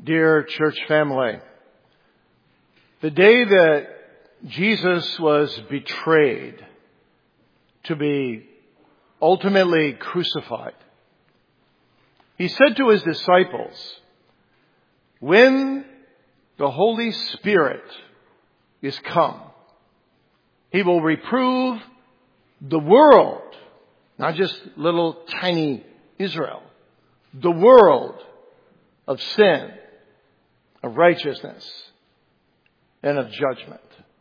Dear church family, the day that Jesus was betrayed to be ultimately crucified, he said to his disciples, when the Holy Spirit is come, he will reprove the world, not just little tiny Israel, the world of sin, of righteousness, and of judgment.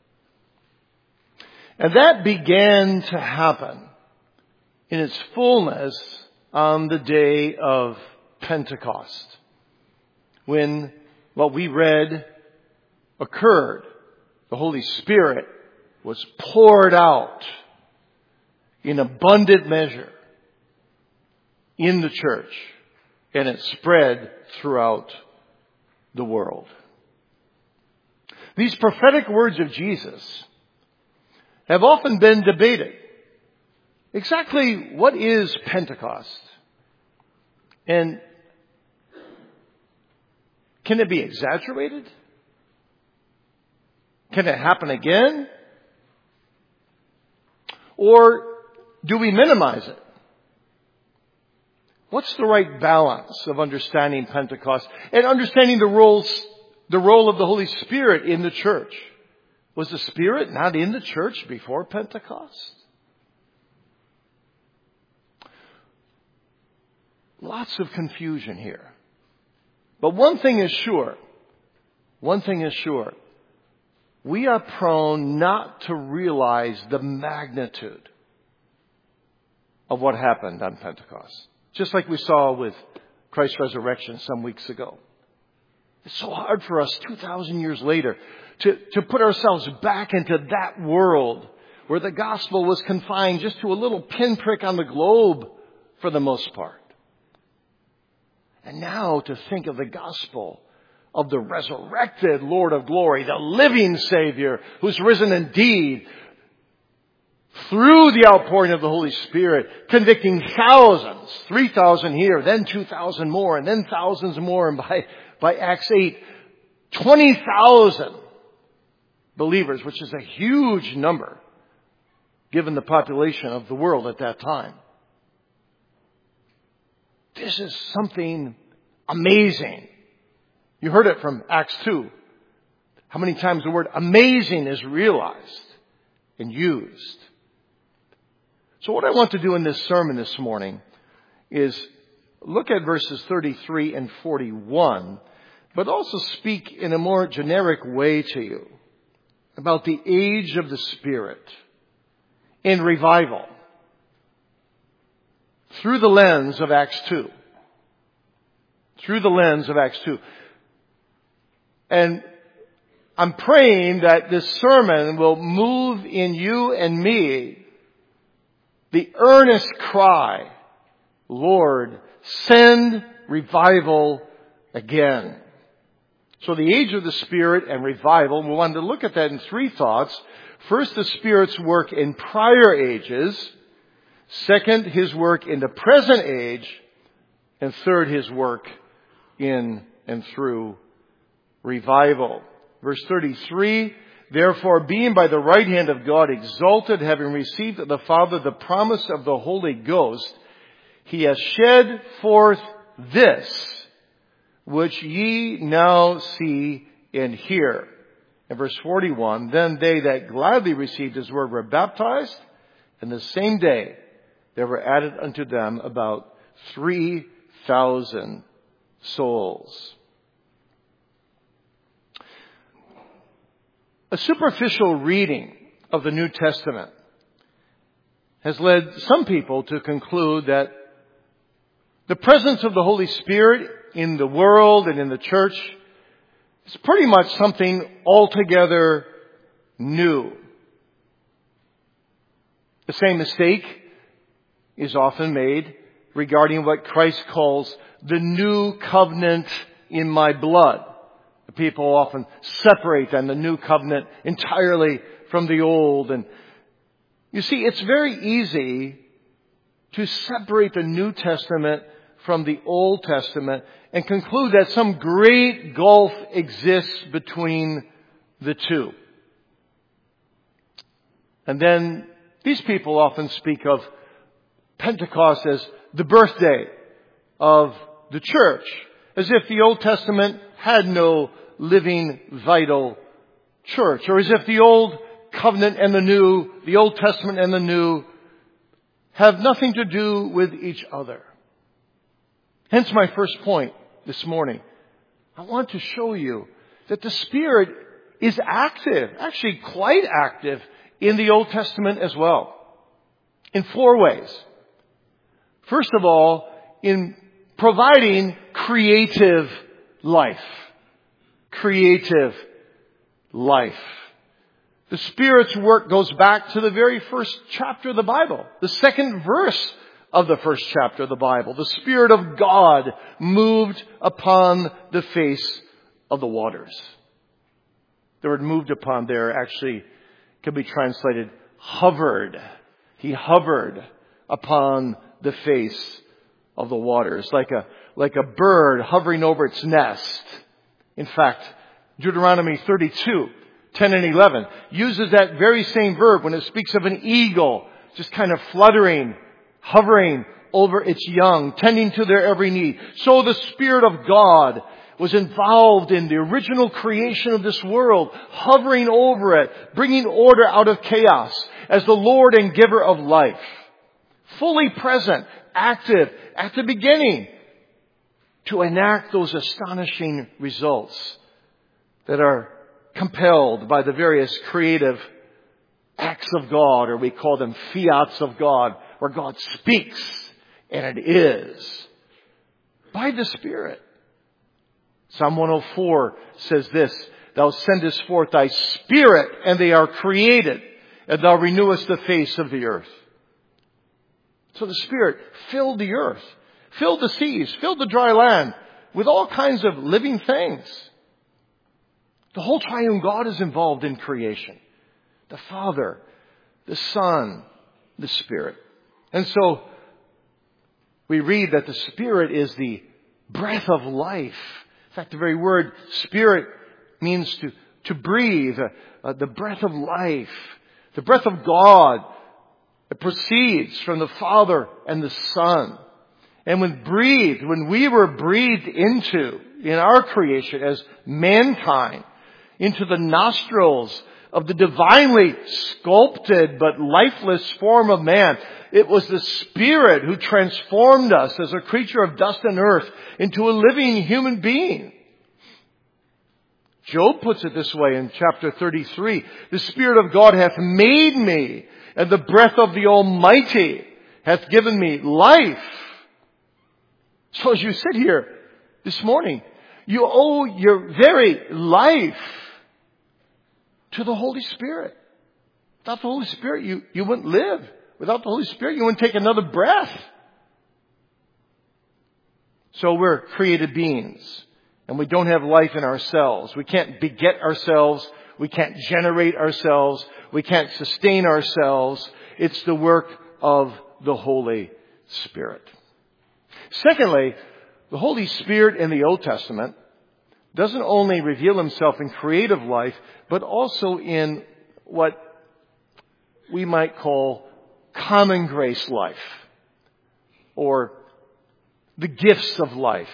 And that began to happen in its fullness on the day of Pentecost, when what we read occurred. The Holy Spirit was poured out in abundant measure in the church, and it spread throughout the world. These prophetic words of Jesus have often been debated. Exactly what is Pentecost? And can it be exaggerated? Can it happen again? Or do we minimize it? What's the right balance of understanding Pentecost and understanding the role of the Holy Spirit in the church? Was the Spirit not in the church before Pentecost? Lots of confusion here. But one thing is sure. We are prone not to realize the magnitude of what happened on Pentecost. Just like we saw with Christ's resurrection some weeks ago. It's so hard for us 2,000 years later to put ourselves back into that world where the gospel was confined just to a little pinprick on the globe for the most part. And now to think of the gospel of the resurrected Lord of glory, the living Savior who's risen indeed through the outpouring of the Holy Spirit, convicting thousands, 3,000 here, then 2,000 more, and then thousands more, and by Acts 8, 20,000 believers, which is a huge number given the population of the world at that time. This is something amazing. You heard it from Acts 2. How many times the word amazing is realized and used. So what I want to do in this sermon this morning is look at verses 33 and 41, but also speak in a more generic way to you about the age of the Spirit in revival through the lens of Acts 2. Through the lens of Acts 2. And I'm praying that this sermon will move in you and me the earnest cry, Lord, send revival again. So the age of the Spirit and revival, we wanted to look at that in three thoughts. First, the Spirit's work in prior ages. Second, His work in the present age. And third, His work in and through revival. Verse 33, therefore, being by the right hand of God exalted, having received of the Father the promise of the Holy Ghost, He has shed forth this, which ye now see and hear. And verse 41, then they that gladly received His word were baptized, and the same day there were added unto them about 3,000 souls. A superficial reading of the New Testament has led some people to conclude that the presence of the Holy Spirit in the world and in the church is pretty much something altogether new. The same mistake is often made regarding what Christ calls the new covenant in my blood. The people often separate then the new covenant entirely from the old. And you see, it's very easy to separate the New Testament from the Old Testament and conclude that some great gulf exists between the two. And then these people often speak of Pentecost as the birthday of the church, as if the Old Testament had no living, vital church, or as if the Old Covenant and the Old Testament and the New, have nothing to do with each other. Hence my first point this morning. I want to show you that the Spirit is active, actually quite active, in the Old Testament as well, in 4 ways. First of all, in providing creative life. Creative life. The Spirit's work goes back to the very first chapter of the Bible, the second verse of the first chapter of the Bible. The Spirit of God moved upon the face of the waters. The word moved upon there actually can be translated hovered. He hovered upon the face of the waters, like a bird hovering over its nest. In fact, Deuteronomy 32, 10 and 11 uses that very same verb when it speaks of an eagle just kind of fluttering, hovering over its young, tending to their every need. So the Spirit of God was involved in the original creation of this world, hovering over it, bringing order out of chaos as the Lord and giver of life. Fully present, active at the beginning to enact those astonishing results that are compelled by the various creative acts of God, or we call them fiats of God, where God speaks, and it is by the Spirit. Psalm 104 says this, Thou sendest forth Thy Spirit, and they are created, and Thou renewest the face of the earth. So the Spirit filled the earth, filled the seas, filled the dry land with all kinds of living things. The whole triune God is involved in creation. The Father, the Son, the Spirit. And so we read that the Spirit is the breath of life. In fact, the very word Spirit means to breathe, the breath of life. The breath of God. It proceeds from the Father and the Son. And when we were breathed into in our creation as mankind, into the nostrils of the divinely sculpted but lifeless form of man, it was the Spirit who transformed us as a creature of dust and earth into a living human being. Job puts it this way in chapter 33, The Spirit of God hath made me, and the breath of the Almighty hath given me life. So as you sit here this morning, you owe your very life to the Holy Spirit. Without the Holy Spirit, you wouldn't live. Without the Holy Spirit, you wouldn't take another breath. So we're created beings, and we don't have life in ourselves. We can't beget ourselves. We can't generate ourselves. We can't sustain ourselves. It's the work of the Holy Spirit. Secondly, the Holy Spirit in the Old Testament doesn't only reveal Himself in creative life, but also in what we might call common grace life, or the gifts of life.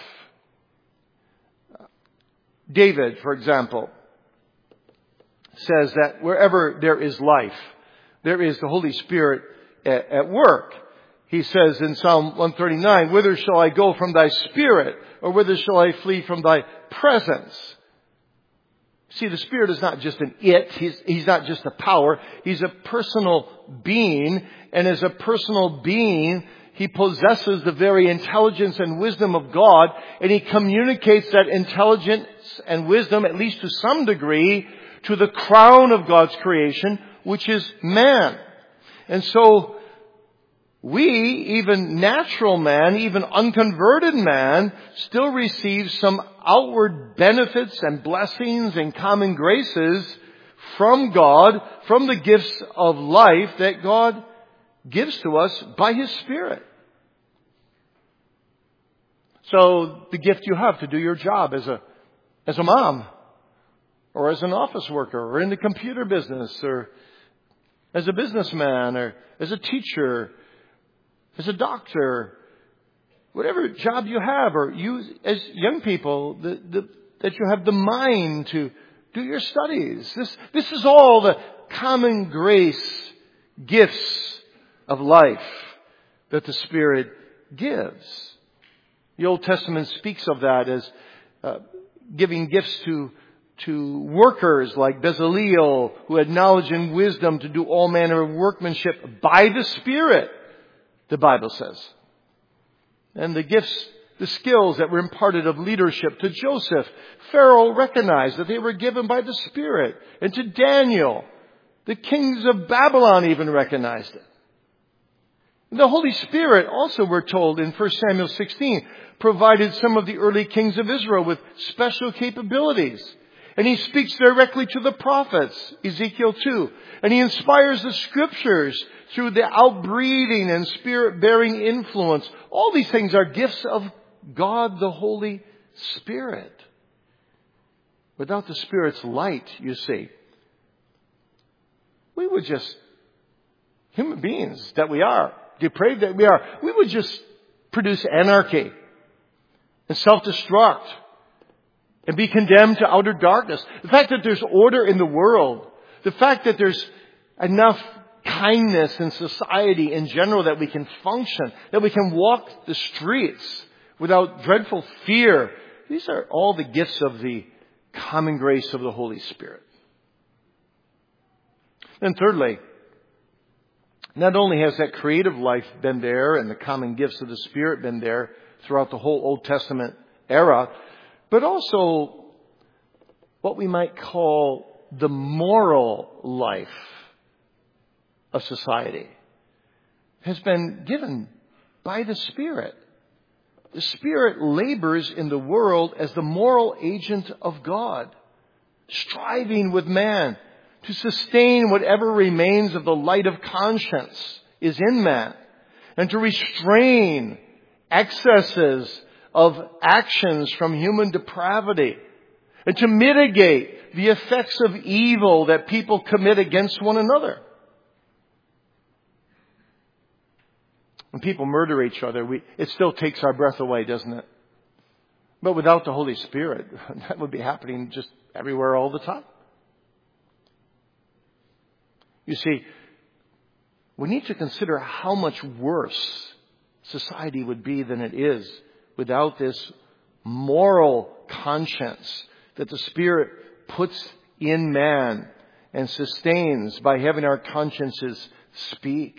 David, for example, says that wherever there is life, there is the Holy Spirit at work. He says in Psalm 139, Whither shall I go from Thy Spirit? Or whither shall I flee from Thy presence? See, the Spirit is not just an it. He's not just a power. He's a personal being. And as a personal being, He possesses the very intelligence and wisdom of God. And He communicates that intelligence and wisdom, at least to some degree, to the crown of God's creation, which is man. And so we, even natural man, even unconverted man, still receives some outward benefits and blessings and common graces from God, from the gifts of life that God gives to us by His Spirit. So the gift you have to do your job as a mom, or as an office worker, or in the computer business, or as a businessman, or as a teacher, as a doctor, whatever job you have, or you as young people, that you have the mind to do your studies. This is all the common grace gifts of life that the Spirit gives. The Old Testament speaks of that as giving gifts to workers like Bezaleel, who had knowledge and wisdom to do all manner of workmanship by the Spirit, the Bible says. And the gifts, the skills that were imparted of leadership to Joseph, Pharaoh recognized that they were given by the Spirit. And to Daniel, the kings of Babylon even recognized it. The Holy Spirit also, we're told in 1 Samuel 16, provided some of the early kings of Israel with special capabilities. And he speaks directly to the prophets, Ezekiel 2. And he inspires the scriptures through the outbreathing and spirit-bearing influence. All these things are gifts of God the Holy Spirit. Without the Spirit's light, you see, we would just, human beings that we are, depraved that we are, we would just produce anarchy and self-destruct and be condemned to outer darkness. The fact that there's order in the world, the fact that there's enough kindness in society in general that we can function, that we can walk the streets without dreadful fear, these are all the gifts of the common grace of the Holy Spirit. And thirdly, not only has that creative life been there and the common gifts of the Spirit been there throughout the whole Old Testament era, but also what we might call the moral life of society has been given by the Spirit. The Spirit labors in the world as the moral agent of God, striving with man to sustain whatever remains of the light of conscience is in man, and to restrain excesses of actions from human depravity, and to mitigate the effects of evil that people commit against one another. When people murder each other, it still takes our breath away, doesn't it? But without the Holy Spirit, that would be happening just everywhere all the time. You see, we need to consider how much worse society would be than it is without this moral conscience that the Spirit puts in man and sustains by having our consciences speak.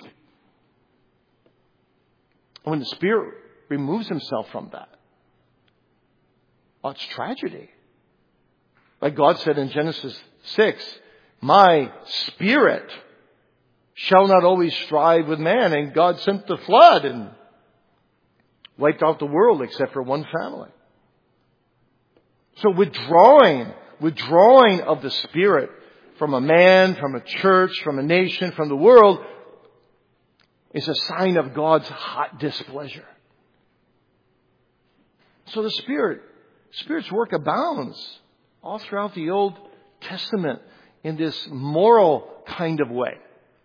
When the Spirit removes himself from that, well, it's tragedy. Like God said in Genesis 6, my Spirit shall not always strive with man. And God sent the flood and wiped out the world except for one family. So withdrawing of the Spirit from a man, from a church, from a nation, from the world is a sign of God's hot displeasure. So the Spirit's work abounds all throughout the Old Testament in this moral kind of way.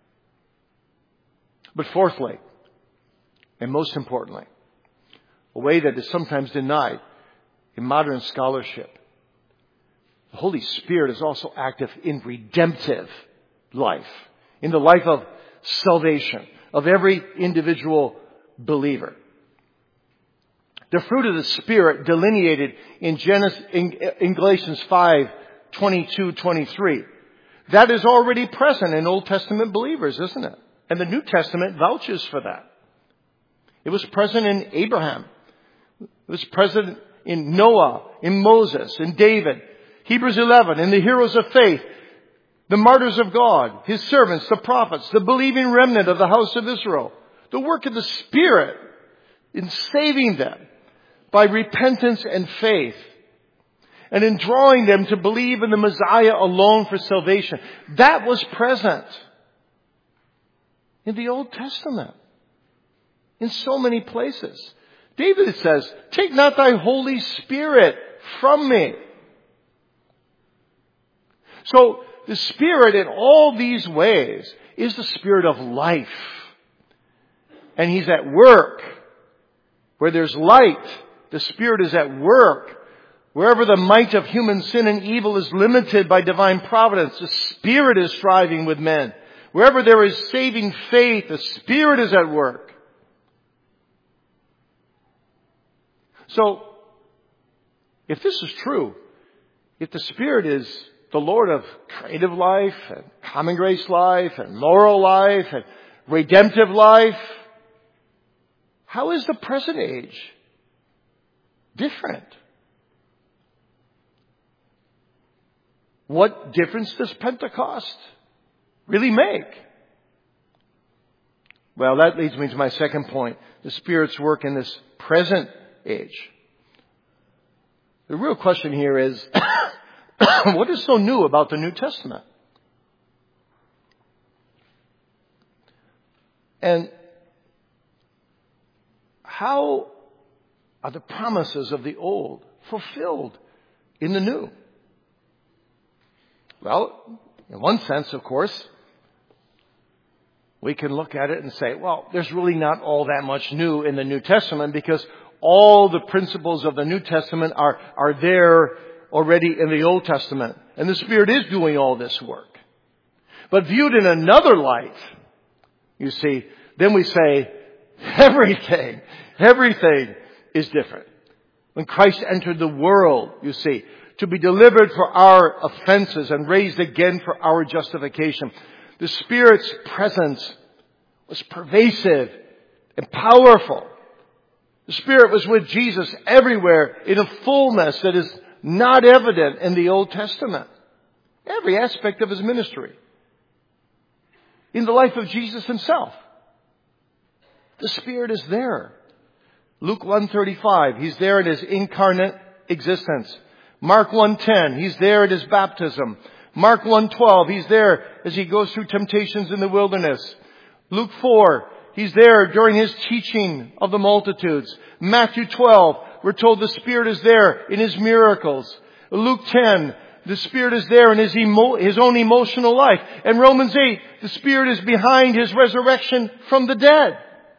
But fourthly, and most importantly, a way that is sometimes denied in modern scholarship, the Holy Spirit is also active in redemptive life, in the life of salvation of every individual believer. The fruit of the Spirit delineated in Galatians 5:22-23. That is already present in Old Testament believers, isn't it? And the New Testament vouches for that. It was present in Abraham. It was present in Noah, in Moses, in David. Hebrews 11, in the heroes of faith, the martyrs of God, His servants, the prophets, the believing remnant of the house of Israel. The work of the Spirit in saving them by repentance and faith, and in drawing them to believe in the Messiah alone for salvation. That was present in the Old Testament in so many places. David says, take not thy Holy Spirit from me. So the Spirit in all these ways is the Spirit of life. And He's at work. Where there's light, the Spirit is at work. Wherever the might of human sin and evil is limited by divine providence, the Spirit is striving with men. Wherever there is saving faith, the Spirit is at work. So, if this is true, if the Spirit is the Lord of creative life, and common grace life, and moral life, and redemptive life, how is the present age different? What difference does Pentecost really make? Well, that leads me to my second point. The Spirit's work in this present age. The real question here is, what is so new about the New Testament? And how are the promises of the old fulfilled in the new? Well, in one sense, of course, we can look at it and say, well, there's really not all that much new in the New Testament because all the principles of the New Testament are there already in the Old Testament. And the Spirit is doing all this work. But viewed in another light, you see, then we say everything is different. When Christ entered the world, you see, to be delivered for our offenses and raised again for our justification, the Spirit's presence was pervasive and powerful. The Spirit was with Jesus everywhere in a fullness that is not evident in the Old Testament. Every aspect of His ministry. In the life of Jesus Himself. The Spirit is there. Luke 1:35, He's there in His incarnate existence. Mark 1:10, He's there at His baptism. Mark 1:12, He's there as He goes through temptations in the wilderness. Luke 4, He's there during His teaching of the multitudes. Matthew 12, we're told the Spirit is there in His miracles. Luke 10, the Spirit is there in His own emotional life. And Romans 8, the Spirit is behind His resurrection from the dead.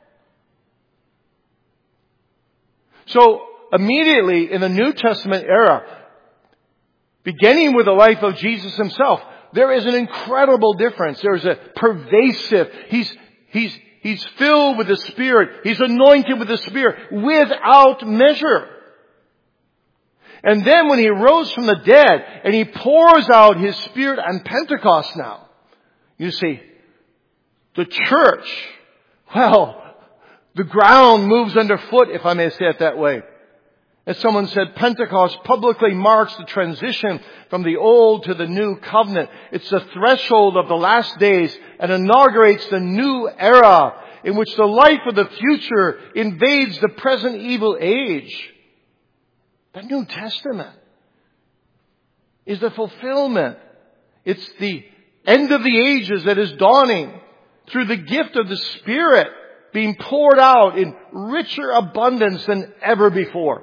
So, immediately in the New Testament era, beginning with the life of Jesus Himself, there is an incredible difference. There is a pervasive, He's filled with the Spirit. He's anointed with the Spirit without measure. And then when He rose from the dead and He pours out His Spirit on Pentecost now, you see, the church, well, the ground moves underfoot, if I may say it that way. As someone said, Pentecost publicly marks the transition from the old to the new covenant. It's the threshold of the last days and inaugurates the new era in which the life of the future invades the present evil age. The New Testament is the fulfillment. It's the end of the ages that is dawning through the gift of the Spirit being poured out in richer abundance than ever before.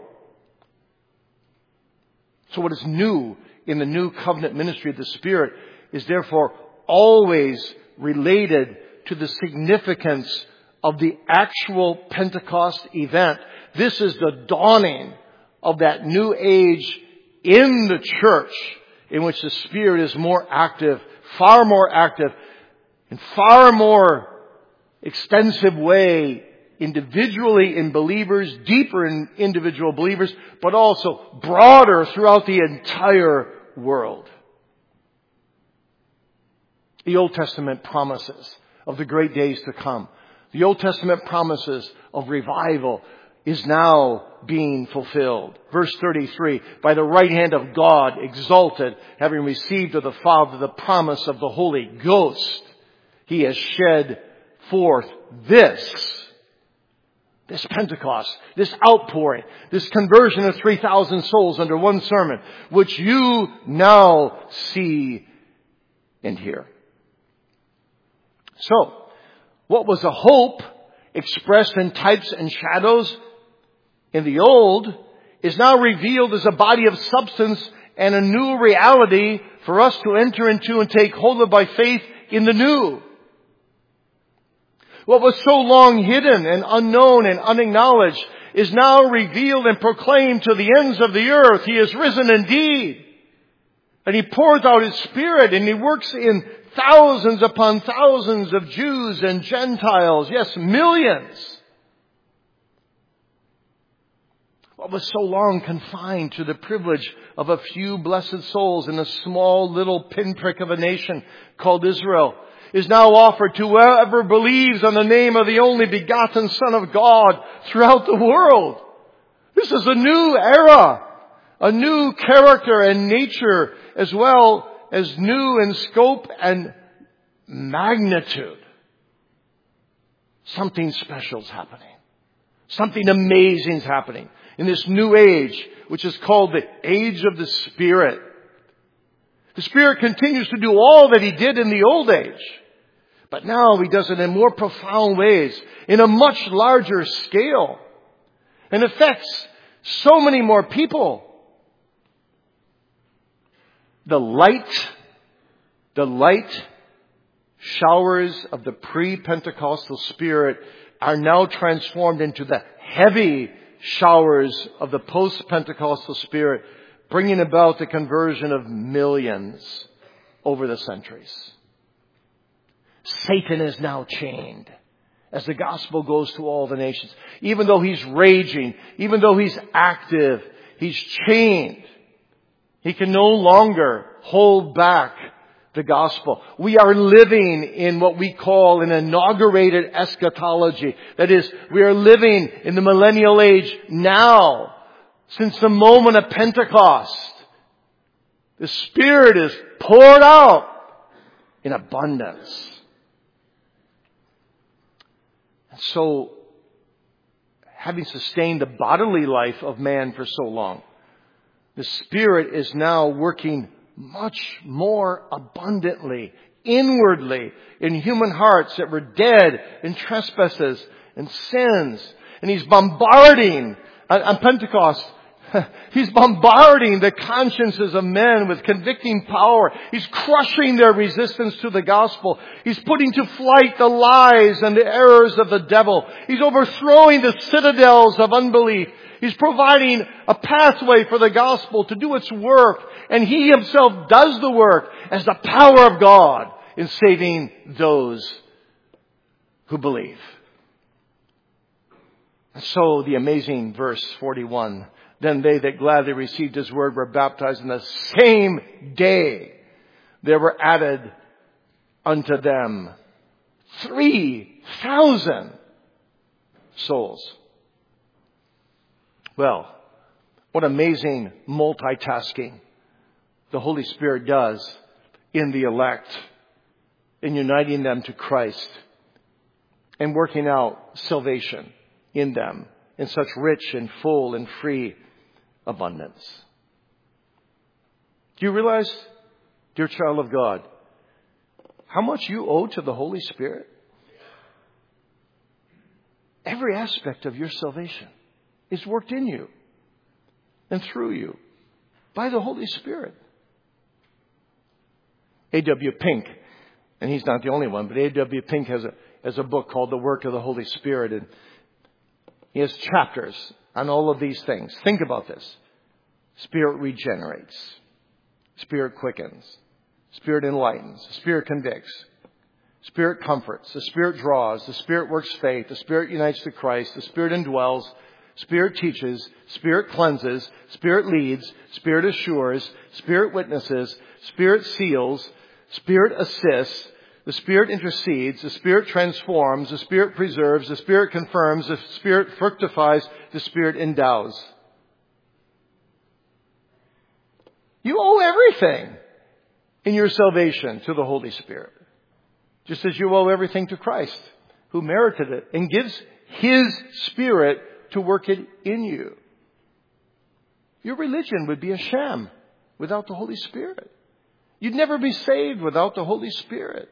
So what is new in the new covenant ministry of the Spirit is therefore always related to the significance of the actual Pentecost event. This is the dawning of that new age in the church in which the Spirit is more active, far more active, in far more extensive way individually in believers, deeper in individual believers, but also broader throughout the entire world. The Old Testament promises of the great days to come. The Old Testament promises of revival is now being fulfilled. Verse 33, by the right hand of God exalted, having received of the Father the promise of the Holy Ghost, He has shed forth this Pentecost, this outpouring, this conversion of 3,000 souls under one sermon, which you now see and hear. So, what was a hope expressed in types and shadows in the old is now revealed as a body of substance and a new reality for us to enter into and take hold of by faith in the new. What was so long hidden and unknown and unacknowledged is now revealed and proclaimed to the ends of the earth. He is risen indeed. And He pours out His Spirit, and He works in thousands upon thousands of Jews and Gentiles. Yes, millions. What was so long confined to the privilege of a few blessed souls in a small little pinprick of a nation called Israel is now offered to whoever believes on the name of the only begotten Son of God throughout the world. This is a new era, a new character and nature, as well as new in scope and magnitude. Something special is happening. Something amazing is happening in this new age, which is called the age of the Spirit. The Spirit continues to do all that He did in the old age. But now He does it in more profound ways, in a much larger scale, and affects so many more people. The light showers of the pre-Pentecostal Spirit are now transformed into the heavy showers of the post-Pentecostal Spirit, bringing about the conversion of millions over the centuries. Satan is now chained as the gospel goes to all the nations. Even though he's raging, even though he's active, he's chained. He can no longer hold back the gospel. We are living in what we call an inaugurated eschatology. That is, we are living in the millennial age now. Since the moment of Pentecost, the Spirit is poured out in abundance. And so, having sustained the bodily life of man for so long, the Spirit is now working much more abundantly, inwardly, in human hearts that were dead in trespasses and sins. And He's bombarding, on Pentecost, He's bombarding the consciences of men with convicting power. He's crushing their resistance to the gospel. He's putting to flight the lies and the errors of the devil. He's overthrowing the citadels of unbelief. He's providing a pathway for the gospel to do its work. And He Himself does the work as the power of God in saving those who believe. And so the amazing verse 41, then they that gladly received His word were baptized in the same day. There were added unto them 3,000 souls. Well, what amazing multitasking the Holy Spirit does in the elect, in uniting them to Christ and working out salvation in them in such rich and full and free abundance. Do you realize, dear child of God, how much you owe to the Holy Spirit? Every aspect of your salvation is worked in you and through you by the Holy Spirit. A.W. Pink, and he's not the only one, but A.W. Pink has a book called The Work of the Holy Spirit, and he has chapters on all of these things. Think about this. Spirit regenerates. Spirit quickens. Spirit enlightens. The Spirit convicts. Spirit comforts. The Spirit draws. The Spirit works faith. The Spirit unites to Christ. The Spirit indwells. Spirit teaches. Spirit cleanses. Spirit leads. Spirit assures. Spirit witnesses. Spirit seals. Spirit assists. The Spirit intercedes. The Spirit transforms. The Spirit preserves. The Spirit confirms. The Spirit fructifies. The Spirit endows. You owe everything in your salvation to the Holy Spirit. Just as you owe everything to Christ, who merited it and gives His Spirit to work it in you. Your religion would be a sham without the Holy Spirit. You'd never be saved without the Holy Spirit.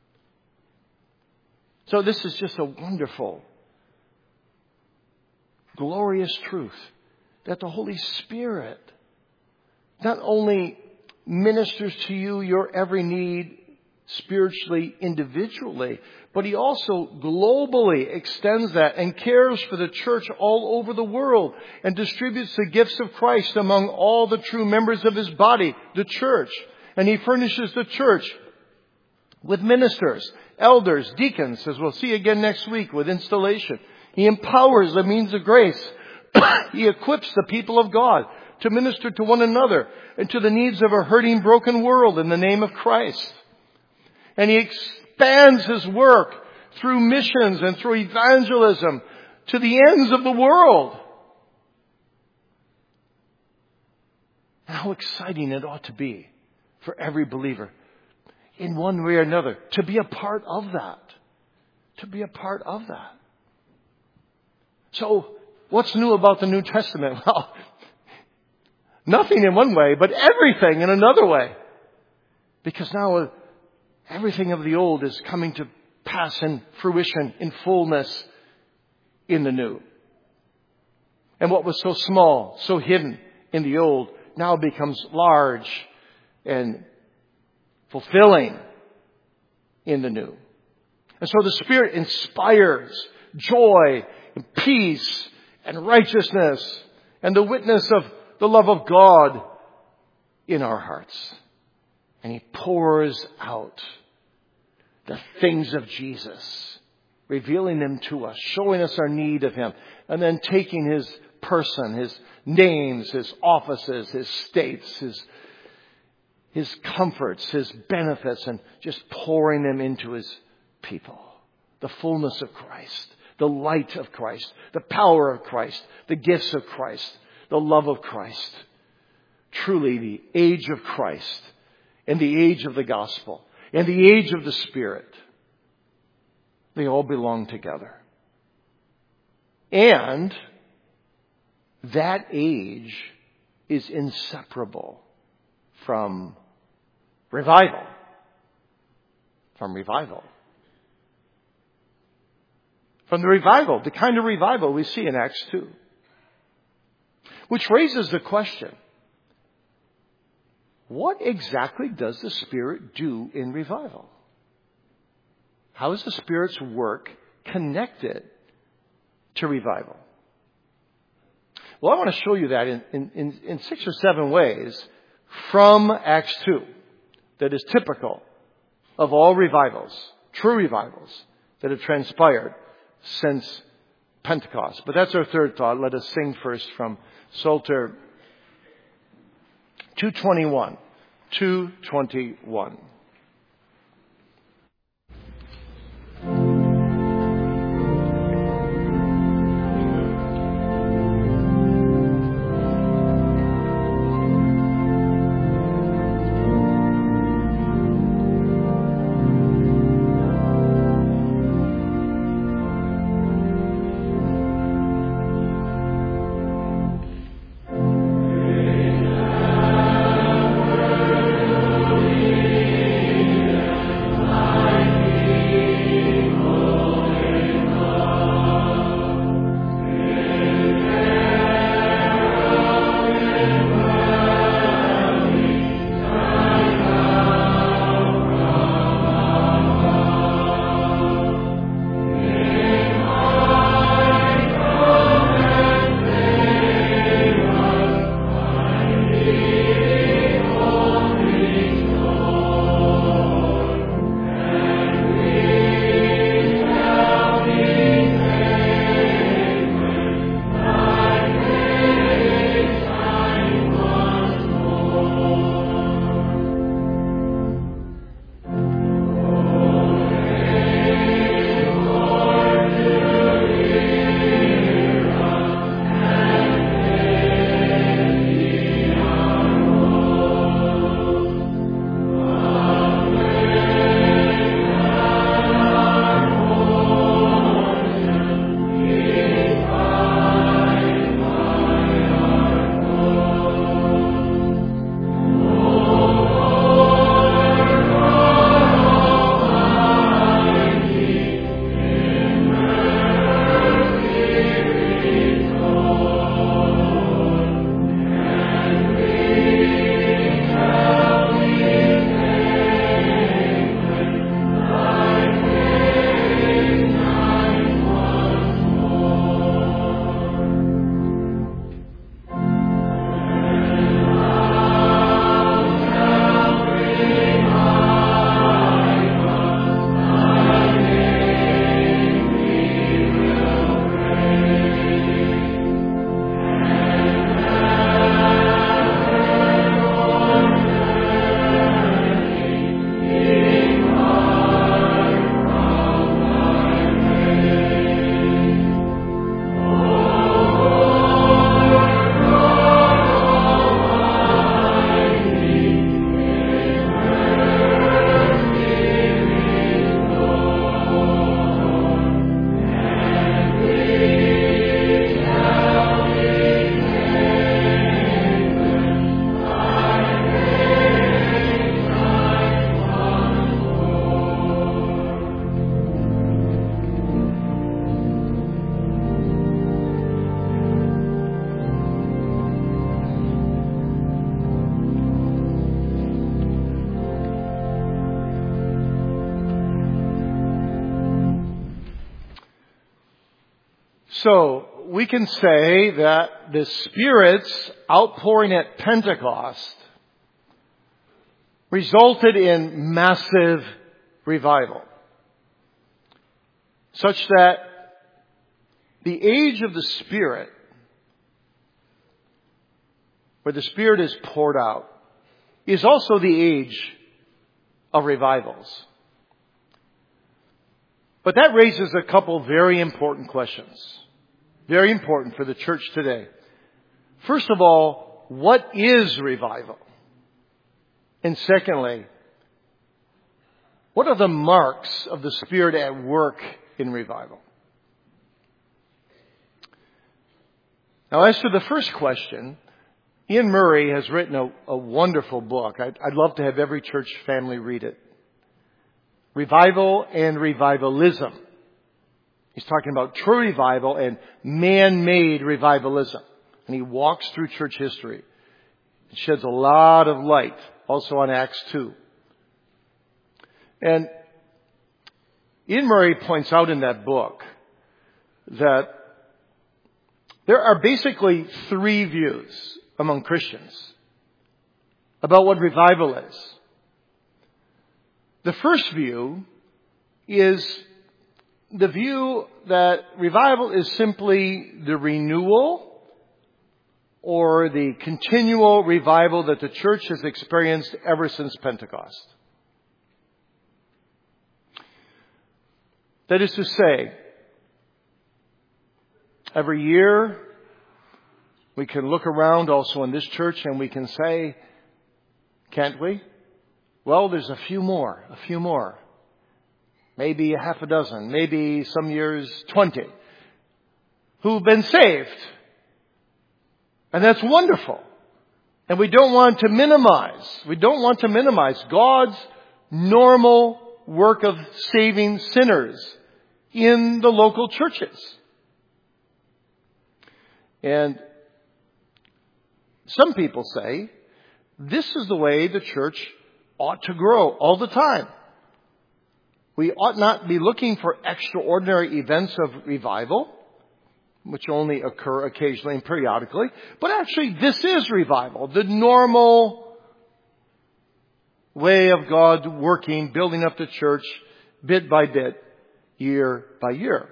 So this is just a wonderful, glorious truth that the Holy Spirit not only ministers to you your every need spiritually, individually, but He also globally extends that and cares for the church all over the world and distributes the gifts of Christ among all the true members of His body, the church. And He furnishes the church with ministers, elders, deacons, as we'll see again next week with installation. He empowers the means of grace. He equips the people of God to minister to one another and to the needs of a hurting, broken world in the name of Christ. And He expands His work through missions and through evangelism to the ends of the world. And how exciting it ought to be for every believer, in one way or another, to be a part of that. To be a part of that. So, what's new about the New Testament? Well, nothing in one way, but everything in another way. Because now everything of the old is coming to pass in fruition, in fullness, in the new. And what was so small, so hidden in the old, now becomes large and fulfilling in the new. And so the Spirit inspires joy and peace and righteousness and the witness of the love of God in our hearts. And He pours out the things of Jesus, revealing them to us, showing us our need of Him, and then taking His person, His names, His offices, His states, His comforts, His benefits, and just pouring them into His people. The fullness of Christ, the light of Christ, the power of Christ, the gifts of Christ, the love of Christ. Truly the age of Christ and the age of the gospel and the age of the Spirit, they all belong together. And that age is inseparable from revival. From revival. From the revival, the kind of revival we see in Acts 2. Which raises the question, what exactly does the Spirit do in revival? How is the Spirit's work connected to revival? Well, I want to show you that in 6 or 7 ways from Acts 2 that is typical of all revivals, true revivals that have transpired since Pentecost. But that's our third thought. Let us sing first from Psalter 221. 221. So, we can say that the Spirit's outpouring at Pentecost resulted in massive revival, such that the age of the Spirit, where the Spirit is poured out, is also the age of revivals. But that raises a couple very important questions. Very important for the church today. First of all, what is revival? And secondly, what are the marks of the Spirit at work in revival? Now, as to the first question, Ian Murray has written a wonderful book. I'd love to have every church family read it. Revival and Revivalism. He's talking about true revival and man-made revivalism. And he walks through church history. It sheds a lot of light also on Acts 2. And Ian Murray points out in that book that there are basically three views among Christians about what revival is. The first view is the view that revival is simply the renewal or the continual revival that the church has experienced ever since Pentecost. That is to say, every year we can look around also in this church and we can say, can't we? Well, there's a few more. Maybe a half a dozen, maybe some years 20, who've been saved. And that's wonderful. And we don't want to minimize God's normal work of saving sinners in the local churches. And some people say this is the way the church ought to grow all the time. We ought not be looking for extraordinary events of revival, which only occur occasionally and periodically. But actually, this is revival, the normal way of God working, building up the church bit by bit, year by year.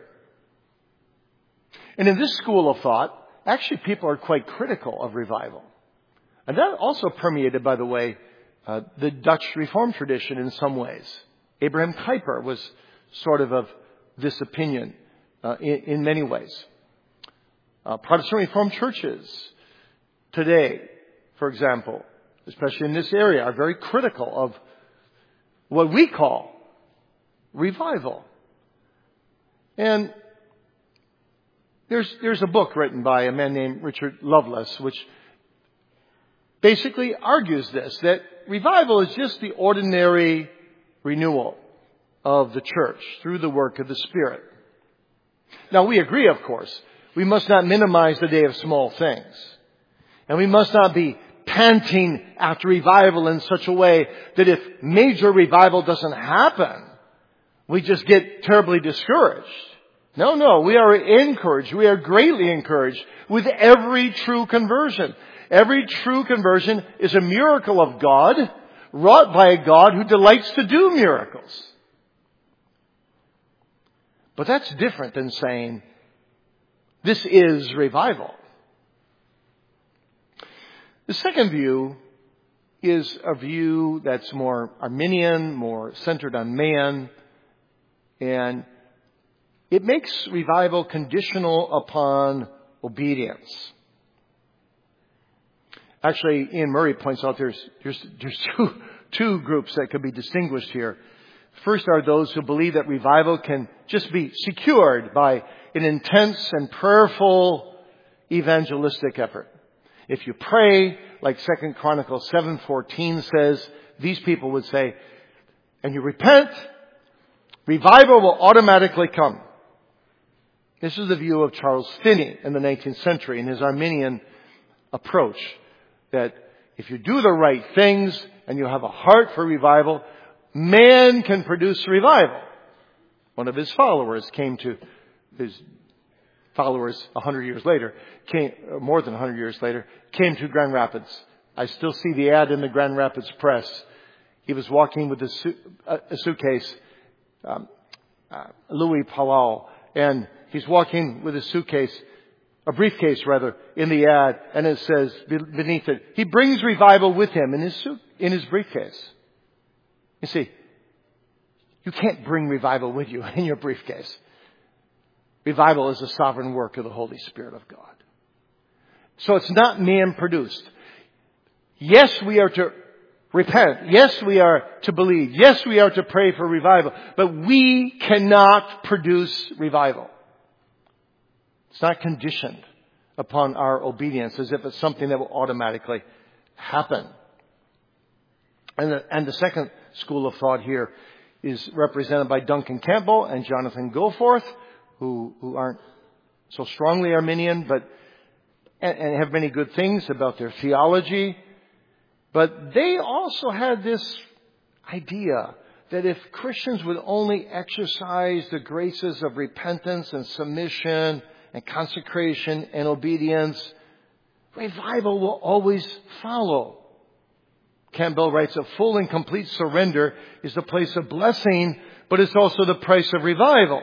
And in this school of thought, actually people are quite critical of revival. And that also permeated, by the way, the Dutch Reformed tradition in some ways. Abraham Kuyper was sort of this opinion in many ways. Protestant Reformed churches today, for example, especially in this area, are very critical of what we call revival. And there's a book written by a man named Richard Lovelace, which basically argues this, that revival is just the ordinary renewal of the church through the work of the Spirit. Now, we agree, of course, we must not minimize the day of small things. And we must not be panting after revival in such a way that if major revival doesn't happen, we just get terribly discouraged. No, we are encouraged. We are greatly encouraged with every true conversion. Every true conversion is a miracle of God, wrought by a God who delights to do miracles. But that's different than saying, this is revival. The second view is a view that's more Arminian, more centered on man, and it makes revival conditional upon obedience. Actually, Ian Murray points out there's two groups that could be distinguished here. First are those who believe that revival can just be secured by an intense and prayerful evangelistic effort. If you pray, like 2 Chronicles 7:14 says, these people would say, and you repent, revival will automatically come. This is the view of Charles Finney in the 19th century in his Arminian approach, that if you do the right things and you have a heart for revival, man can produce revival. One of his followers came to his followers 100 years later, more than 100 years later, came to Grand Rapids. I still see the ad in the Grand Rapids press. He was walking with a suitcase, Louis Palau, and he's walking with a briefcase rather, in the ad, and it says beneath it, he brings revival with him in his briefcase. You see, you can't bring revival with you in your briefcase. Revival is a sovereign work of the Holy Spirit of God. So it's not man-produced. Yes, we are to repent. Yes, we are to believe. Yes, we are to pray for revival. But we cannot produce revival. It's not conditioned upon our obedience as if it's something that will automatically happen. And the second school of thought here is represented by Duncan Campbell and Jonathan Goforth, who aren't so strongly Arminian, and have many good things about their theology. But they also had this idea that if Christians would only exercise the graces of repentance and submission and consecration and obedience, revival will always follow. Campbell writes, a full and complete surrender is the place of blessing, but it's also the price of revival.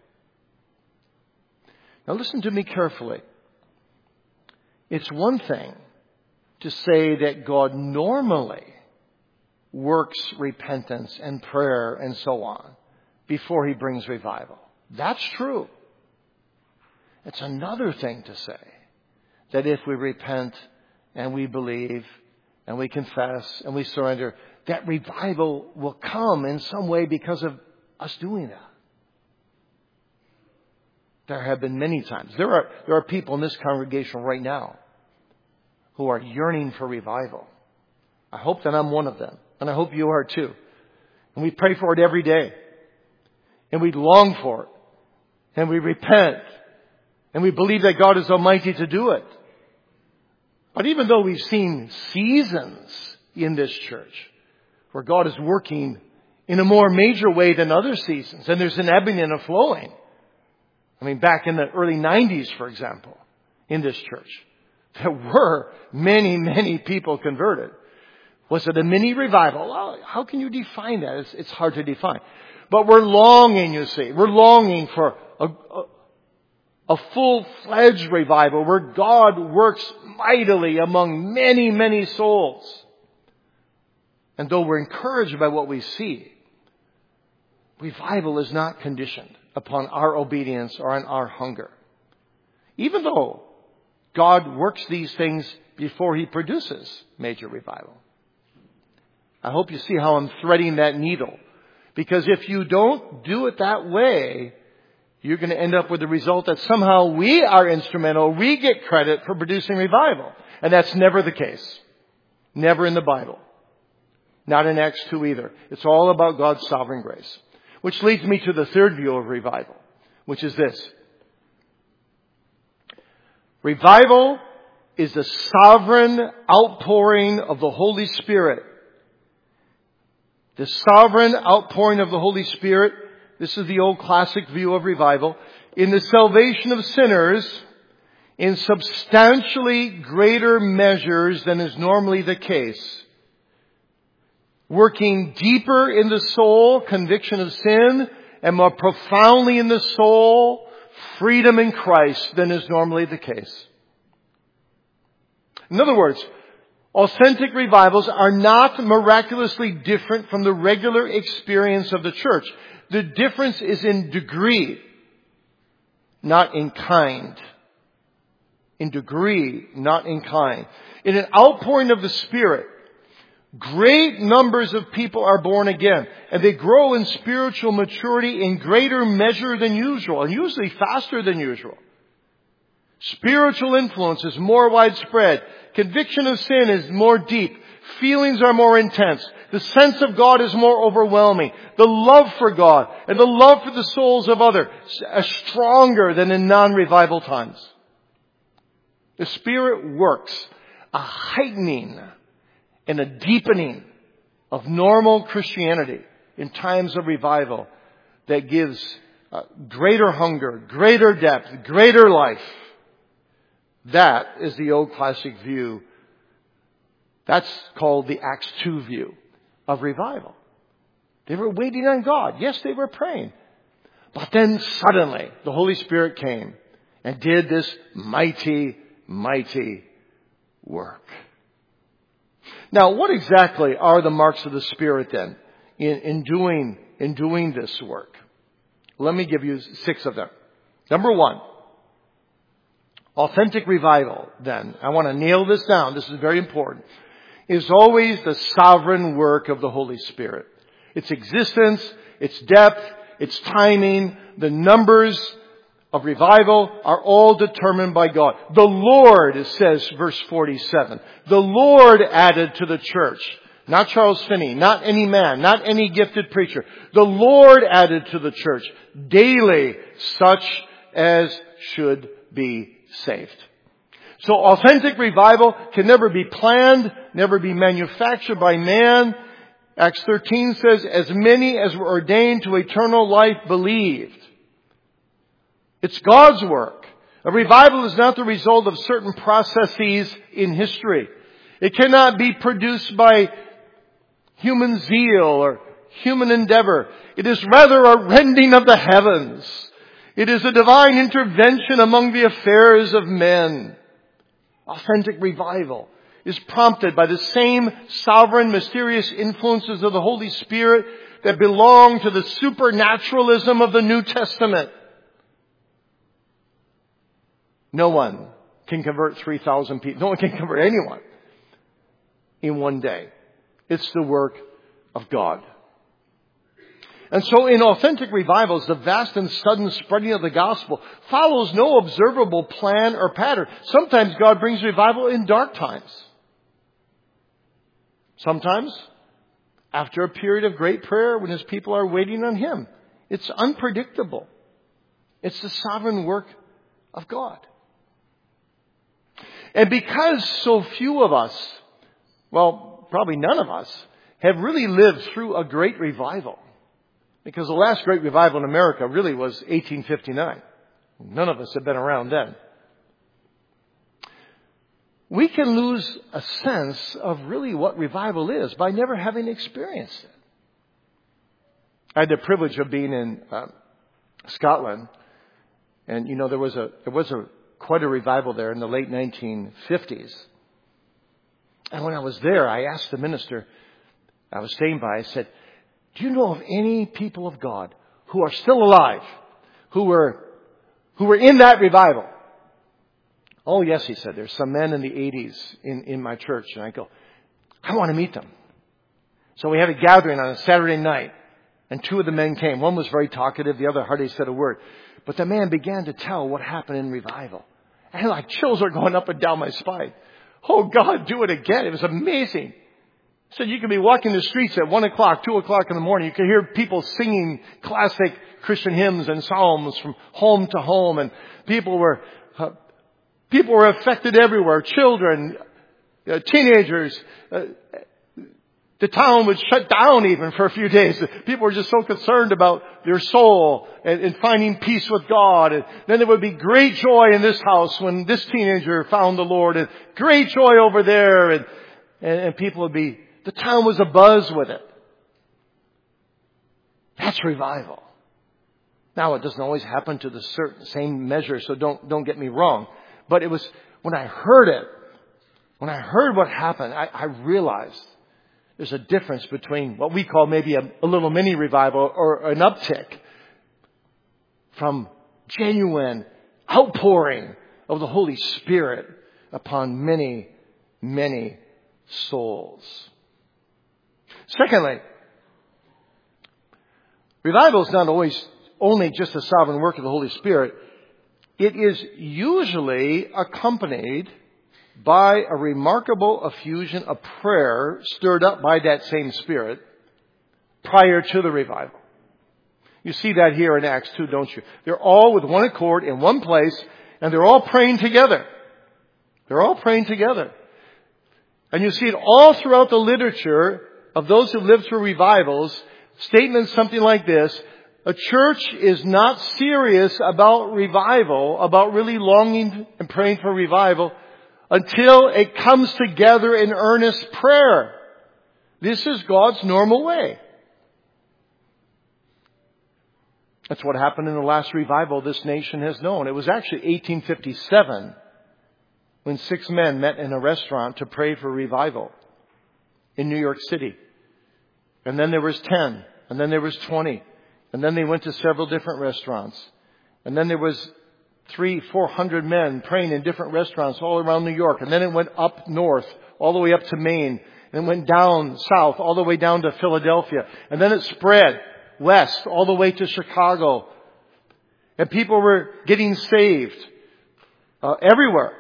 Now listen to me carefully. It's one thing to say that God normally works repentance and prayer and so on before He brings revival. That's true. It's another thing to say that if we repent and we believe and we confess and we surrender, that revival will come in some way because of us doing that. There have been many times. There are people in this congregation right now who are yearning for revival. I hope that I'm one of them. And I hope you are too. And we pray for it every day. And we long for it. And we repent. And we believe that God is almighty to do it. But even though we've seen seasons in this church where God is working in a more major way than other seasons, and there's an ebbing and a flowing. I mean, back in the early 90s, for example, in this church, there were many, many people converted. Was it a mini revival? Well, how can you define that? It's hard to define. But we're longing, you see. We're longing for a full-fledged revival where God works mightily among many, many souls. And though we're encouraged by what we see, revival is not conditioned upon our obedience or on our hunger. Even though God works these things before He produces major revival. I hope you see how I'm threading that needle. Because if you don't do it that way, you're going to end up with the result that somehow we are instrumental, we get credit for producing revival. And that's never the case. Never in the Bible. Not in Acts 2 either. It's all about God's sovereign grace. Which leads me to the third view of revival, which is this. Revival is the sovereign outpouring of the Holy Spirit. The sovereign outpouring of the Holy Spirit, this is the old classic view of revival, in the salvation of sinners in substantially greater measures than is normally the case. Working deeper in the soul, conviction of sin, and more profoundly in the soul, freedom in Christ than is normally the case. In other words, authentic revivals are not miraculously different from the regular experience of the church. The difference is in degree, not in kind. In degree, not in kind. In an outpouring of the Spirit, great numbers of people are born again, and they grow in spiritual maturity in greater measure than usual, and usually faster than usual. Spiritual influence is more widespread. Conviction of sin is more deep. Feelings are more intense. The sense of God is more overwhelming. The love for God and the love for the souls of others are stronger than in non-revival times. The Spirit works a heightening and a deepening of normal Christianity in times of revival that gives greater hunger, greater depth, greater life. That is the old classic view. That's called the Acts 2 view of revival. They were waiting on God. Yes, they were praying. But then suddenly the Holy Spirit came and did this mighty, mighty work. Now, what exactly are the marks of the Spirit then in doing this work? Let me give you 6 of them. Number 1, authentic revival then. I want to nail this down. This is very important. Is always the sovereign work of the Holy Spirit. Its existence, its depth, its timing, the numbers of revival are all determined by God. The Lord, it says, verse 47, the Lord added to the church. Not Charles Finney, not any man, not any gifted preacher. The Lord added to the church daily such as should be saved. So authentic revival can never be planned, never be manufactured by man. Acts 13 says, as many as were ordained to eternal life believed. It's God's work. A revival is not the result of certain processes in history. It cannot be produced by human zeal or human endeavor. It is rather a rending of the heavens. It is a divine intervention among the affairs of men. Authentic revival is prompted by the same sovereign, mysterious influences of the Holy Spirit that belong to the supernaturalism of the New Testament. No one can convert 3,000 people. No one can convert anyone in one day. It's the work of God. And so in authentic revivals, the vast and sudden spreading of the gospel follows no observable plan or pattern. Sometimes God brings revival in dark times. Sometimes after a period of great prayer when His people are waiting on Him. It's unpredictable. It's the sovereign work of God. And because so few of us, well, probably none of us, have really lived through a great revival. Because the last great revival in America really was 1859. None of us have been around then. We can lose a sense of really what revival is by never having experienced it. I had the privilege of being in Scotland, and there was quite a revival there in the late 1950s. And when I was there, I asked the minister I was staying by, I said, do you know of any people of God who are still alive, who were in that revival? Oh, yes, he said. There's some men in the 80s in my church. And I go, I want to meet them. So we had a gathering on a Saturday night, and 2 of the men came. One was very talkative. The other hardly said a word. But the man began to tell what happened in revival. And like chills are going up and down my spine. Oh, God, do it again. It was amazing. So you could be walking the streets at 1 o'clock, 2 o'clock in the morning. You could hear people singing classic Christian hymns and psalms from home to home. And people were affected everywhere. Children, teenagers. The town would shut down even for a few days. People were just so concerned about their soul and finding peace with God. And then there would be great joy in this house when this teenager found the Lord. And great joy over there. And people would be... The town was abuzz with it. That's revival. Now, it doesn't always happen to the same measure, so don't get me wrong. But it was, when I heard what happened, I realized there's a difference between what we call maybe a little mini revival or an uptick from genuine outpouring of the Holy Spirit upon many, many souls. Secondly, revival is not always only just a sovereign work of the Holy Spirit. It is usually accompanied by a remarkable effusion of prayer stirred up by that same Spirit prior to the revival. You see that here in Acts 2, don't you? They're all with one accord in one place, and they're all praying together. They're all praying together. And you see it all throughout the literature of those who lived through revivals, statements something like this: A church is not serious about revival, about really longing and praying for revival, until it comes together in earnest prayer. This is God's normal way. That's what happened in the last revival this nation has known. It was actually 1857 when 6 men met in a restaurant to pray for revival in New York City. And then there was 10. And then there was 20. And then they went to several different restaurants. And then there was 300-400 men praying in different restaurants all around New York. And then it went up north, all the way up to Maine. And it went down south, all the way down to Philadelphia. And then it spread west, all the way to Chicago. And people were getting saved everywhere.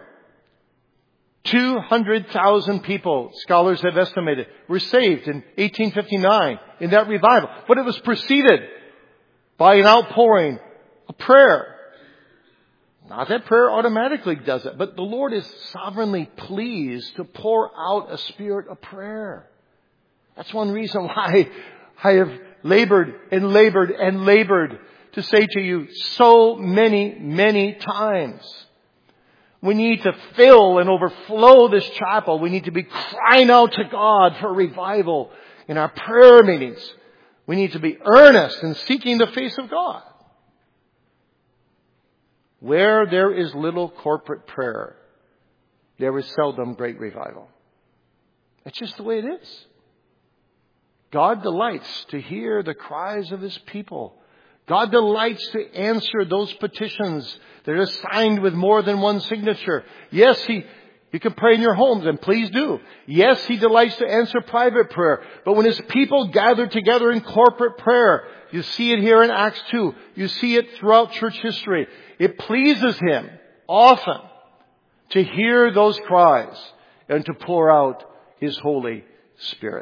200,000 people, scholars have estimated, were saved in 1859 in that revival. But it was preceded by an outpouring of prayer. Not that prayer automatically does it, but the Lord is sovereignly pleased to pour out a spirit of prayer. That's one reason why I have labored and labored and labored to say to you so many times. We need to fill and overflow this chapel. We need to be crying out to God for revival in our prayer meetings. We need to be earnest in seeking the face of God. Where there is little corporate prayer, there is seldom great revival. It's just the way it is. God delights to hear the cries of His people. God delights to answer those petitions that are signed with more than one signature. Yes, you can pray in your homes, and please do. Yes, He delights to answer private prayer. But when His people gather together in corporate prayer, you see it here in Acts 2. You see it throughout church history. It pleases Him often to hear those cries and to pour out His Holy Spirit.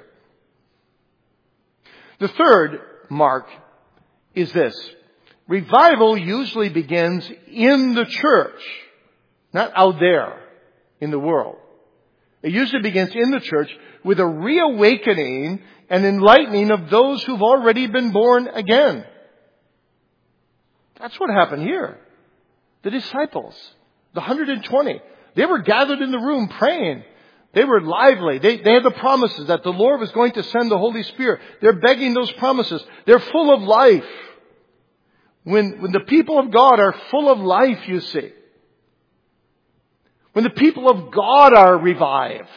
The third mark is this. Revival usually begins in the church, not out there in the world. It usually begins in the church with a reawakening and enlightening of those who've already been born again. That's what happened here. The disciples, the 120, they were gathered in the room praying. They were lively. They had the promises that the Lord was going to send the Holy Spirit. They're begging those promises. They're full of life. When the people of God are full of life, you see. When the people of God are revived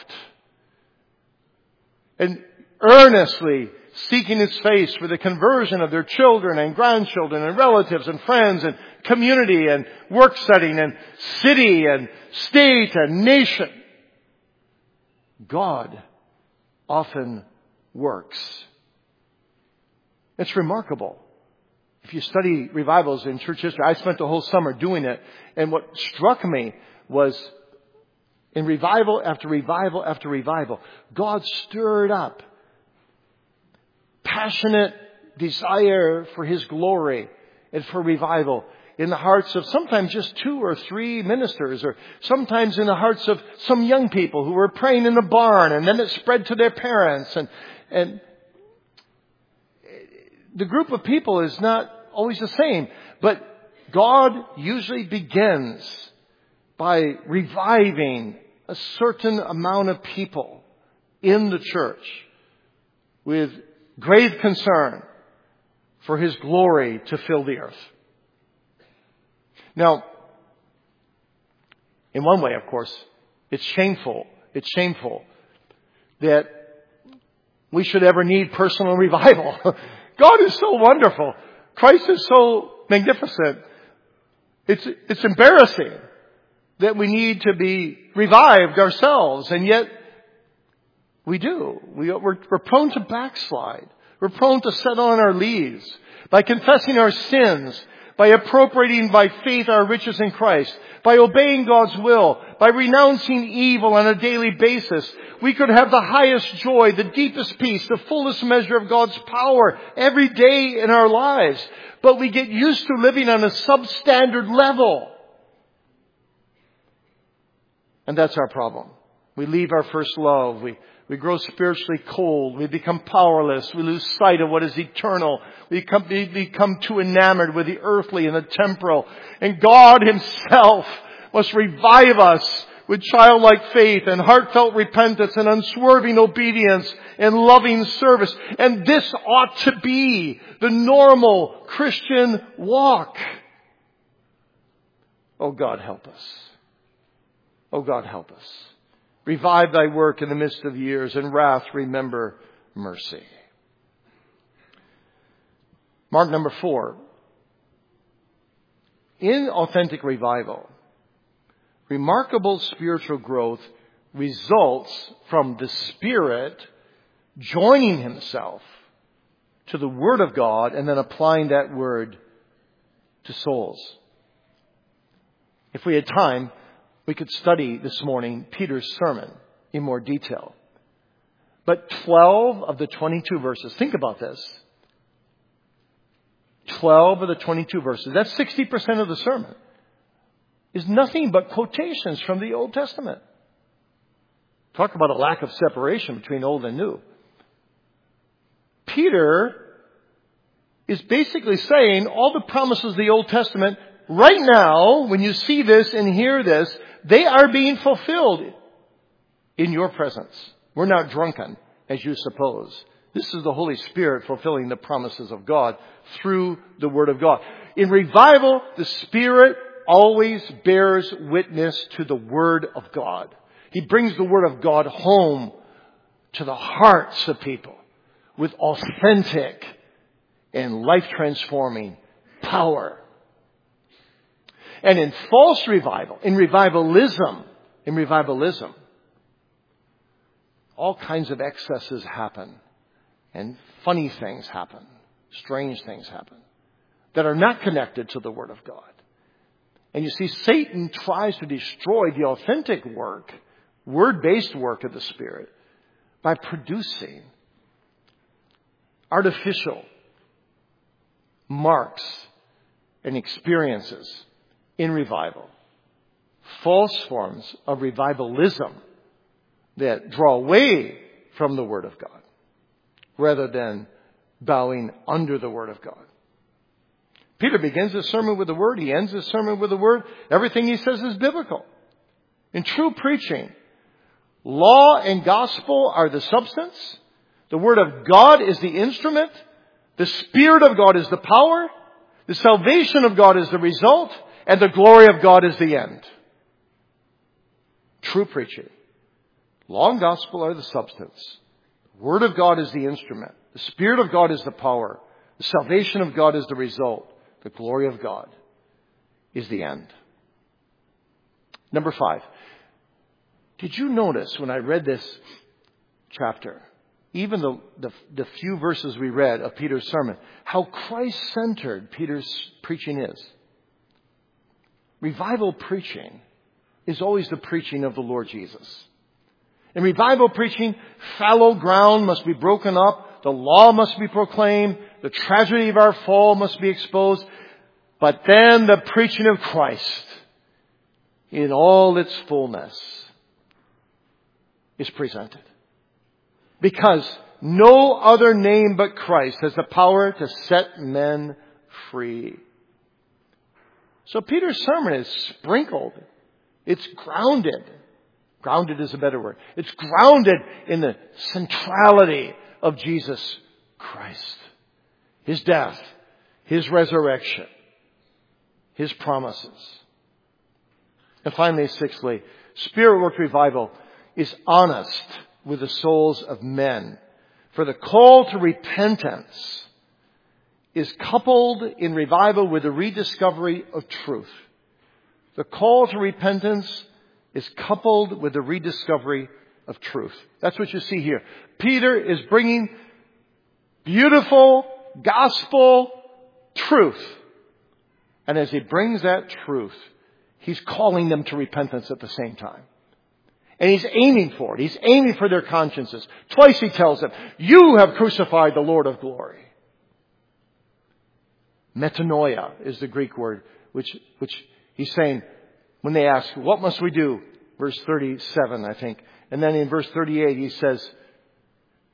and earnestly seeking His face for the conversion of their children and grandchildren and relatives and friends and community and work setting and city and state and nation, God often works. It's remarkable. If you study revivals in church history, I spent the whole summer doing it. And what struck me was in revival after revival after revival, God stirred up passionate desire for His glory and for revival in the hearts of sometimes just 2 or 3 ministers, or sometimes in the hearts of some young people who were praying in the barn, and then it spread to their parents. And the group of people is not always the same, but God usually begins by reviving a certain amount of people in the church with grave concern for His glory to fill the earth. Now, in one way, of course, it's shameful. It's shameful that we should ever need personal revival. God is so wonderful. Christ is so magnificent. It's embarrassing that we need to be revived ourselves, and yet we do. We're prone to backslide. We're prone to settle on our leaves. By confessing our sins, by appropriating by faith our riches in Christ, by obeying God's will, by renouncing evil on a daily basis, we could have the highest joy, the deepest peace, the fullest measure of God's power every day in our lives. But we get used to living on a substandard level. And that's our problem. We leave our first love. We grow spiritually cold. We become powerless. We lose sight of what is eternal. We become too enamored with the earthly and the temporal. And God Himself must revive us with childlike faith and heartfelt repentance and unswerving obedience and loving service. And this ought to be the normal Christian walk. Oh God, help us. Oh God, help us. Revive thy work in the midst of years, and wrath remember mercy. Mark number 4. In authentic revival, remarkable spiritual growth results from the Spirit joining Himself to the Word of God and then applying that Word to souls. If we had time, we could study this morning Peter's sermon in more detail. But 12 of the 22 verses, think about this. 12 of the 22 verses, that's 60% of the sermon, is nothing but quotations from the Old Testament. Talk about a lack of separation between old and new. Peter is basically saying all the promises of the Old Testament, right now, when you see this and hear this, they are being fulfilled in your presence. We're not drunken, as you suppose. This is the Holy Spirit fulfilling the promises of God through the Word of God. In revival, the Spirit always bears witness to the Word of God. He brings the Word of God home to the hearts of people with authentic and life-transforming power. And in false revival, in revivalism, all kinds of excesses happen. And funny things happen. Strange things happen. That are not connected to the Word of God. And you see, Satan tries to destroy the authentic work, Word-based work of the Spirit, by producing artificial marks and experiences in revival. False forms of revivalism that draw away from the Word of God rather than bowing under the Word of God. Peter begins his sermon with the Word. He ends his sermon with the Word. Everything he says is biblical. In true preaching, law and gospel are the substance. The Word of God is the instrument. The Spirit of God is the power. The salvation of God is the result. And the glory of God is the end. True preaching. Law and gospel are the substance. The Word of God is the instrument. The Spirit of God is the power. The salvation of God is the result. The glory of God is the end. Number 5. Did you notice when I read this chapter, even the few verses we read of Peter's sermon, how Christ-centered Peter's preaching is? Revival preaching is always the preaching of the Lord Jesus. In revival preaching, fallow ground must be broken up. The law must be proclaimed. The tragedy of our fall must be exposed. But then the preaching of Christ in all its fullness is presented. Because no other name but Christ has the power to set men free. So Peter's sermon is sprinkled. It's grounded. Grounded is a better word. It's grounded in the centrality of Jesus Christ. His death, His resurrection, His promises. And finally, sixthly, Spirit-worked revival is honest with the souls of men. For the call to repentance is coupled in revival with the rediscovery of truth. The call to repentance is coupled with the rediscovery of truth. That's what you see here. Peter is bringing beautiful gospel truth. And as he brings that truth, he's calling them to repentance at the same time. And he's aiming for it. He's aiming for their consciences. Twice he tells them, you have crucified the Lord of glory. Metanoia is the Greek word, which he's saying when they ask, what must we do? Verse 37, I think. And then in verse 38, he says,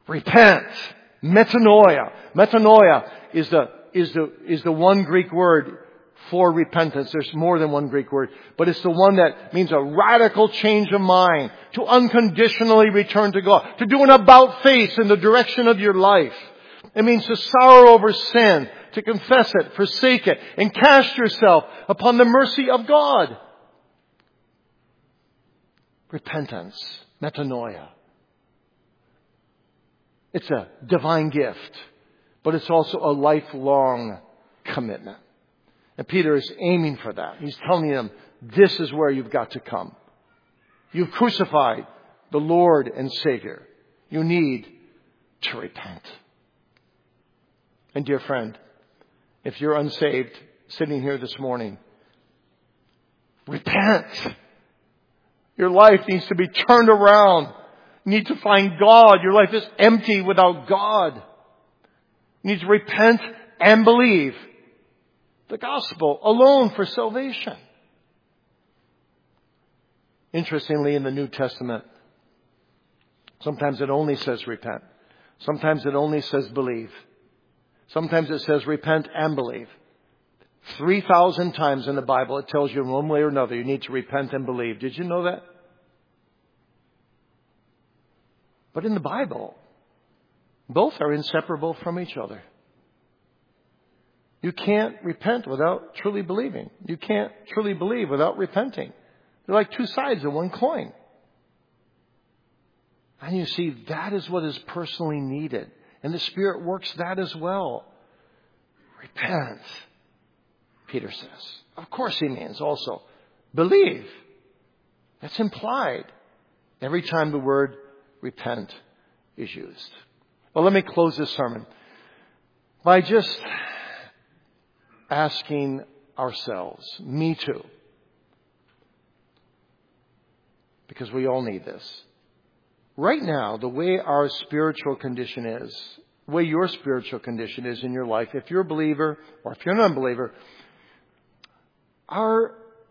Repent. Metanoia. Metanoia is the one Greek word for repentance. There's more than one Greek word, but it's the one that means a radical change of mind, to unconditionally return to God, to do an about face in the direction of your life. It means to sorrow over sin, to confess it, forsake it, and cast yourself upon the mercy of God. Repentance, metanoia. It's a divine gift, but it's also a lifelong commitment. And Peter is aiming for that. He's telling them, this is where you've got to come. You've crucified the Lord and Savior. You need to repent. And dear friend, if you're unsaved, sitting here this morning, repent. Your life needs to be turned around. You need to find God. Your life is empty without God. You need to repent and believe the gospel alone for salvation. Interestingly, in the New Testament, sometimes it only says repent. Sometimes it only says believe. Sometimes it says repent and believe. 3,000 times in the Bible it tells you in one way or another you need to repent and believe. Did you know that? But in the Bible, both are inseparable from each other. You can't repent without truly believing. You can't truly believe without repenting. They're like two sides of one coin. And you see, that is what is personally needed. And the Spirit works that as well. Repent, Peter says. Of course he means also believe. That's implied every time the word repent is used. Well, let me close this sermon by just asking ourselves, me too, because we all need this. Right now, the way our spiritual condition is, the way your spiritual condition is in your life, if you're a believer or if you're an unbeliever, are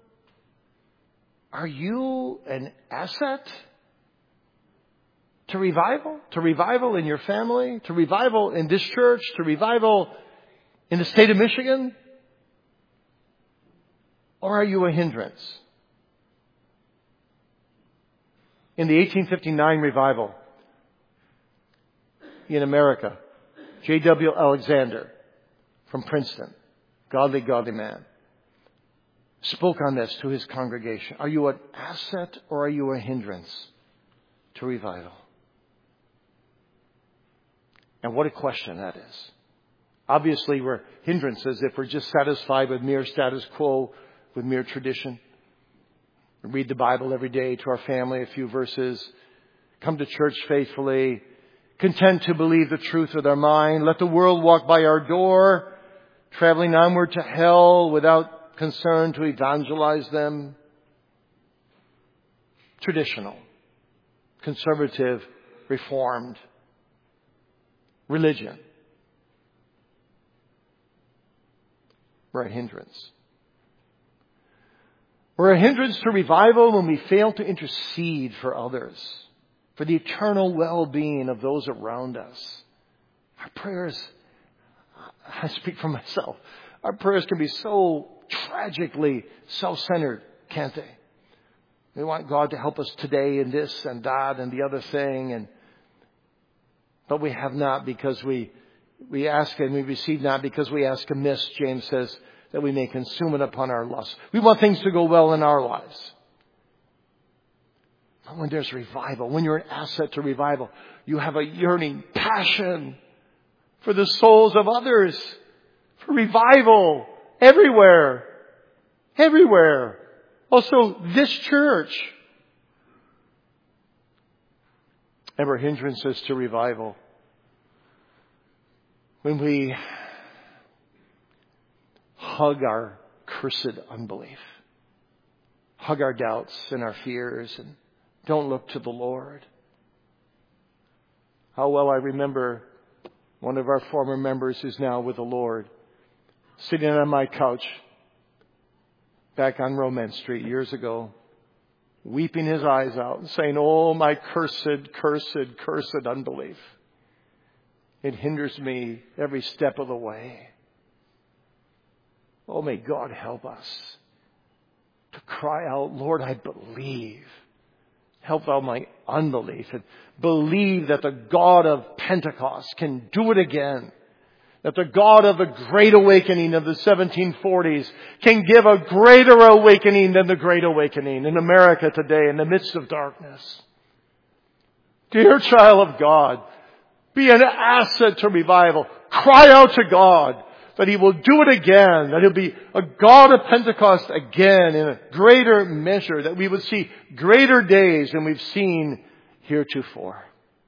you an asset to revival? To revival in your family? To revival in this church? To revival in the state of Michigan? Or are you a hindrance? In the 1859 revival in America, J.W. Alexander from Princeton, godly man, spoke on this to his congregation. Are you an asset or are you a hindrance to revival? And what a question that is. Obviously, we're hindrances if we're just satisfied with mere status quo, with mere tradition. We read the Bible every day to our family, a few verses. Come to church faithfully. Content to believe the truth with our mind. Let the world walk by our door. Traveling onward to hell without concern to evangelize them. Traditional. Conservative. Reformed. Religion. We're a hindrance. We're a hindrance to revival when we fail to intercede for others, for the eternal well-being of those around us. Our prayers, I speak for myself, our prayers can be so tragically self-centered, can't they? We want God to help us today in this and that and the other thing, but we have not because we ask and we receive not because we ask amiss, James says, that we may consume it upon our lusts. We want things to go well in our lives. But when there's revival, when you're an asset to revival, you have a yearning passion for the souls of others, for revival everywhere. Everywhere. Also, this church. And we're hindrances to revival when we hug our cursed unbelief, hug our doubts and our fears, and don't look to the Lord. How well I remember one of our former members who's now with the Lord, sitting on my couch back on Romance Street years ago, weeping his eyes out and saying, "Oh, my cursed, cursed, cursed unbelief." It hinders me every step of the way. Oh, may God help us to cry out, Lord, I believe. Help thou my unbelief, and believe that the God of Pentecost can do it again. That the God of the Great Awakening of the 1740s can give a greater awakening than the Great Awakening in America today in the midst of darkness. Dear child of God, be an asset to revival. Cry out to God that He will do it again, that He'll be a God of Pentecost again in a greater measure, that we would see greater days than we've seen heretofore.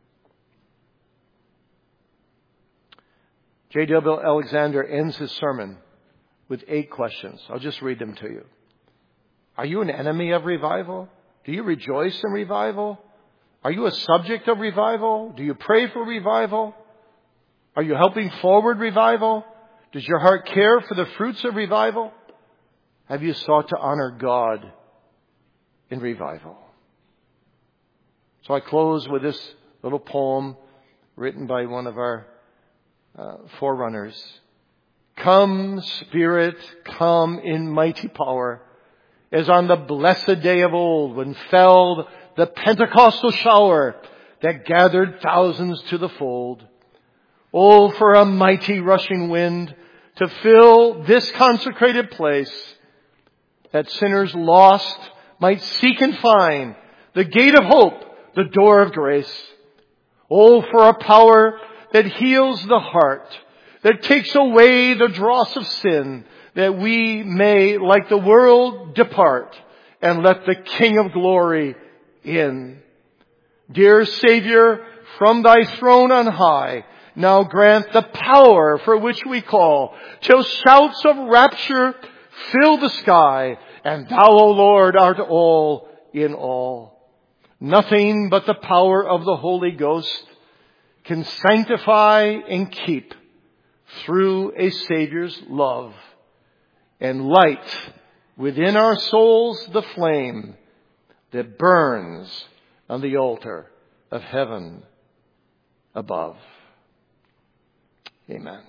J.W. Alexander ends his sermon with 8 questions. I'll just read them to you. Are you an enemy of revival? Do you rejoice in revival? Are you a subject of revival? Do you pray for revival? Are you helping forward revival? Does your heart care for the fruits of revival? Have you sought to honor God in revival? So I close with this little poem written by one of our forerunners. Come, Spirit, come in mighty power, as on the blessed day of old, when fell the Pentecostal shower that gathered thousands to the fold. Oh, for a mighty rushing wind to fill this consecrated place, that sinners lost might seek and find the gate of hope, the door of grace. Oh, for a power that heals the heart, that takes away the dross of sin, that we may, like the world, depart and let the King of glory in. Dear Savior, from thy throne on high, now grant the power for which we call, till shouts of rapture fill the sky, and thou, O Lord, art all in all. Nothing but the power of the Holy Ghost can sanctify and keep through a Savior's love, and light within our souls the flame that burns on the altar of heaven above. Amen.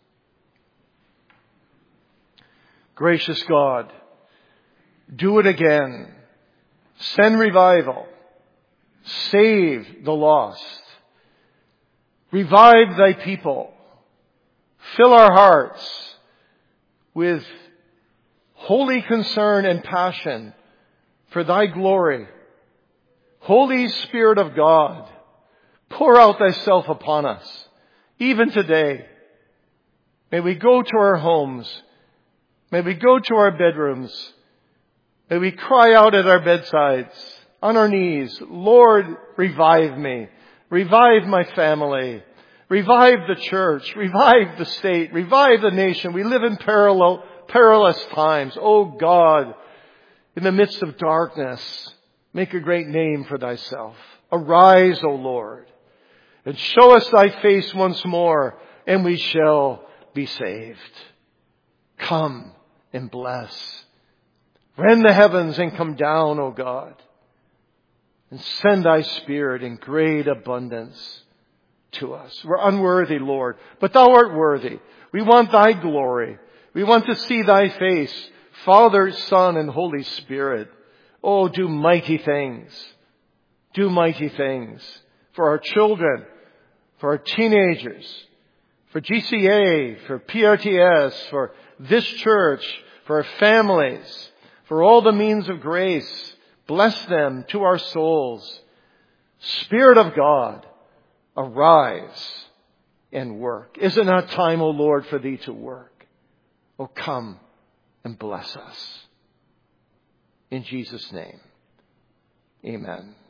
Gracious God, do it again. Send revival. Save the lost. Revive thy people. Fill our hearts with holy concern and passion for thy glory. Holy Spirit of God, pour out thyself upon us, even today. May we go to our homes. May we go to our bedrooms. May we cry out at our bedsides, on our knees, Lord, revive me. Revive my family. Revive the church. Revive the state. Revive the nation. We live in perilous times. Oh God, in the midst of darkness, make a great name for thyself. Arise, O Lord, and show us thy face once more, and we shall be saved. Come and bless. Rend the heavens and come down, O God, and send thy Spirit in great abundance to us. We're unworthy, Lord, but thou art worthy. We want thy glory. We want to see thy face, Father, Son, and Holy Spirit. Oh, do mighty things. Do mighty things for our children, for our teenagers, for GCA, for PRTS, for this church, for our families, for all the means of grace. Bless them to our souls. Spirit of God, arise and work. Is it not time, O Lord, for thee to work? Oh, come and bless us. In Jesus' name, amen.